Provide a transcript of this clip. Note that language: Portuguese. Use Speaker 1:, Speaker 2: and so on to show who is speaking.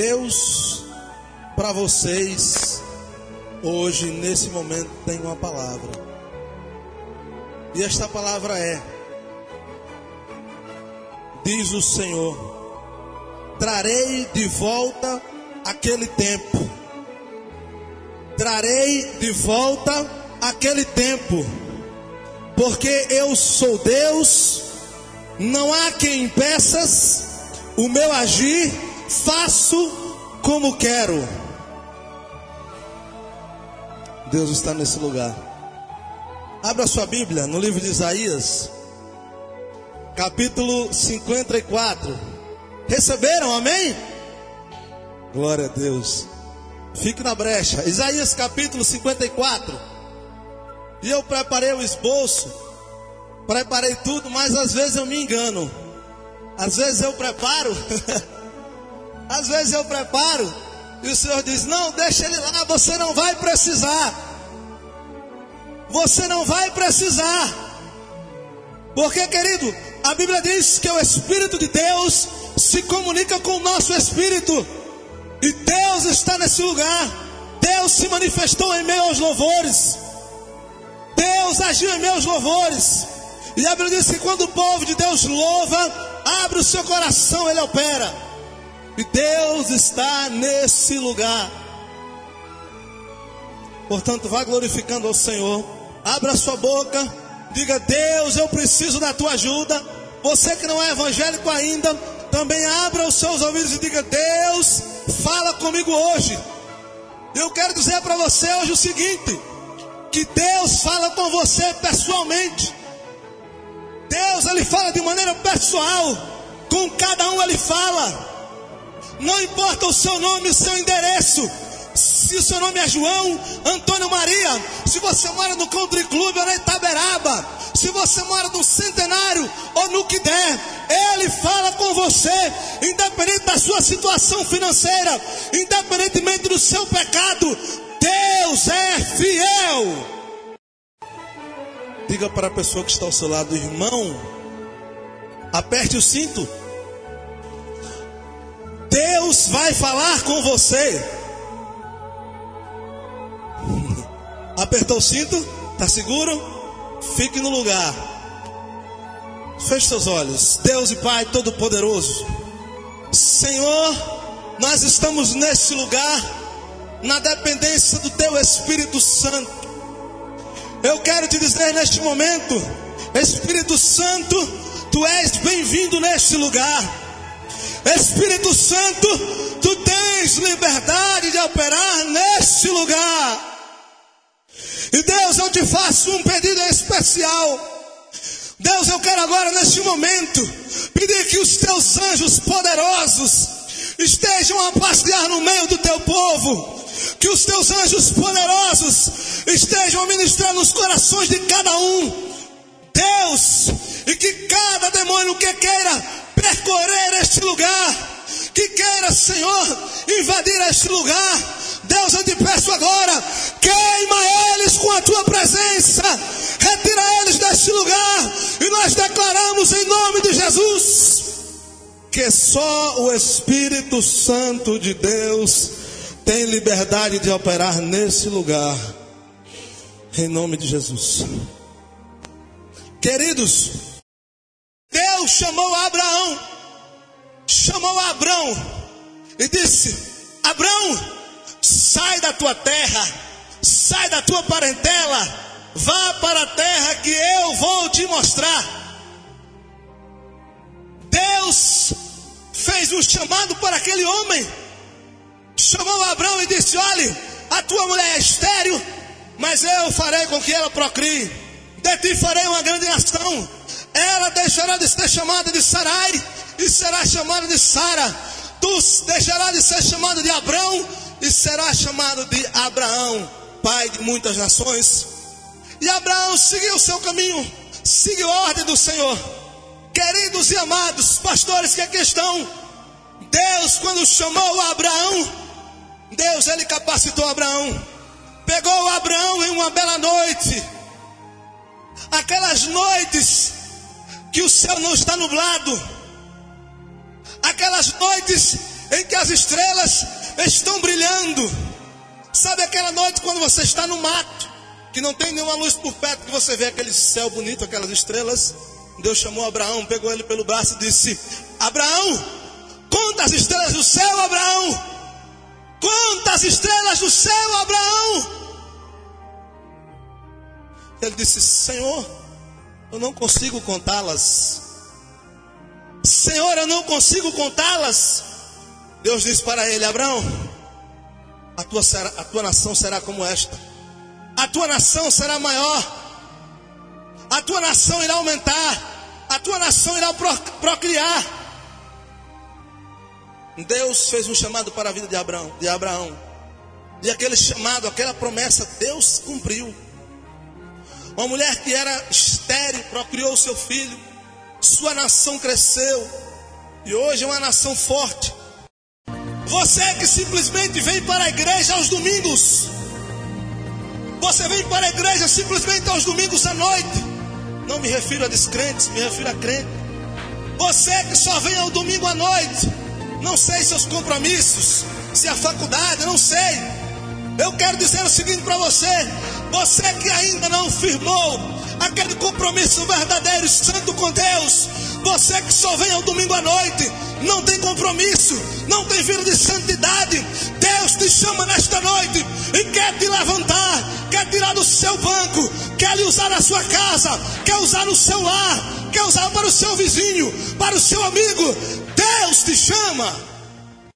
Speaker 1: Deus, para vocês, hoje, nesse momento, tem uma palavra. E esta palavra é: diz o Senhor, trarei de volta aquele tempo. Trarei de volta aquele tempo. Porque eu sou Deus, não há quem impeças o meu agir, faço como quero. Deus está nesse lugar. Abra sua Bíblia no livro de Isaías, capítulo 54. Receberam, amém? Glória a Deus. Fique na brecha. Isaías capítulo 54. E eu preparei o esboço, preparei tudo, mas às vezes eu me engano. Às vezes eu preparo às vezes eu preparo e o Senhor diz: não, deixa ele lá, você não vai precisar. Você não vai precisar. Porque, querido, a Bíblia diz que o Espírito de Deus se comunica com o nosso espírito. E Deus está nesse lugar. Deus se manifestou em meio aos louvores. Deus agiu em meus louvores. E a Bíblia diz que quando o povo de Deus louva, abre o seu coração, ele opera. E Deus está nesse lugar. Portanto, vá glorificando ao Senhor. Abra sua boca, diga: Deus, eu preciso da tua ajuda. Você que não é evangélico ainda, também abra os seus ouvidos e diga: Deus, fala comigo hoje. Eu quero dizer para você hoje o seguinte: que Deus fala com você pessoalmente. Deus, ele fala de maneira pessoal. Com cada um ele fala. Não importa o seu nome, o seu endereço. Se o seu nome é João, Antônio, Maria. Se você mora no Country Club ou na Itaberaba. Se você mora no Centenário ou no que der, ele fala com você. Independente da sua situação financeira, independentemente do seu pecado, Deus é fiel. Diga para a pessoa que está ao seu lado: irmão, aperte o cinto. Deus vai falar com você. Apertou o cinto? Está seguro? Fique no lugar. Feche seus olhos. Deus e Pai Todo-Poderoso, Senhor, nós estamos nesse lugar, na dependência do Teu Espírito Santo. Eu quero te dizer neste momento: Espírito Santo, Tu és bem-vindo neste lugar. Espírito Santo, Tu tens liberdade de operar neste lugar. E Deus, eu te faço um pedido especial. Deus, eu quero agora neste momento pedir que os Teus anjos poderosos estejam a passear no meio do Teu povo. Que os Teus anjos poderosos estejam a ministrar nos corações de cada um, Deus. E que cada demônio que queira percorrer este lugar, que queira, Senhor, invadir este lugar, Deus, eu te peço agora: queima eles com a Tua presença, retira eles deste lugar. E nós declaramos em nome de Jesus que só o Espírito Santo de Deus tem liberdade de operar nesse lugar, em nome de Jesus. Queridos, Deus chamou Abraão e disse: Abraão, sai da tua terra, sai da tua parentela, vá para a terra que eu vou te mostrar. Deus fez um chamado para aquele homem. Chamou Abraão e disse: olhe, a tua mulher é estéril, mas eu farei com que ela procrie. De ti farei uma grande nação. Ela deixará de ser chamada de Sarai e será chamada de Sara. Tu deixarás de ser chamado de Abrão e será chamado de Abraão, pai de muitas nações. E Abraão seguiu o seu caminho, seguiu a ordem do Senhor. Queridos e amados pastores que aqui estão, Deus, quando chamou Abraão, Deus, ele capacitou Abraão. Pegou Abraão em uma bela noite, aquelas noites que o céu não está nublado, aquelas noites em que as estrelas estão brilhando. Sabe aquela noite quando você está no mato, que não tem nenhuma luz por perto, que você vê aquele céu bonito, aquelas estrelas? Deus chamou Abraão, pegou ele pelo braço e disse: Abraão, conta as estrelas do céu, Abraão. Conta as estrelas do céu, Abraão. Ele disse: Senhor, eu não consigo contá-las. Senhor, eu não consigo contá-las. Deus disse para ele: Abraão, a tua nação será como esta. A tua nação será maior. A tua nação irá aumentar. A tua nação irá procriar. Deus fez um chamado para a vida de Abraão. E aquele chamado, aquela promessa, Deus cumpriu. Uma mulher que era estéril procriou seu filho. Sua nação cresceu. E hoje é uma nação forte. Você que simplesmente vem para a igreja aos domingos. Você vem para a igreja simplesmente aos domingos à noite. Não me refiro a descrentes, me refiro a crente. Você que só vem ao domingo à noite. Não sei seus compromissos, se a faculdade, não sei. Eu quero dizer o seguinte para você: você que ainda não firmou aquele compromisso verdadeiro e santo com Deus, você que só vem ao domingo à noite, não tem compromisso, não tem vida de santidade, Deus te chama nesta noite e quer te levantar, quer tirar do seu banco, quer lhe usar na sua casa, quer usar no seu lar, quer usar para o seu vizinho, para o seu amigo. Deus te chama.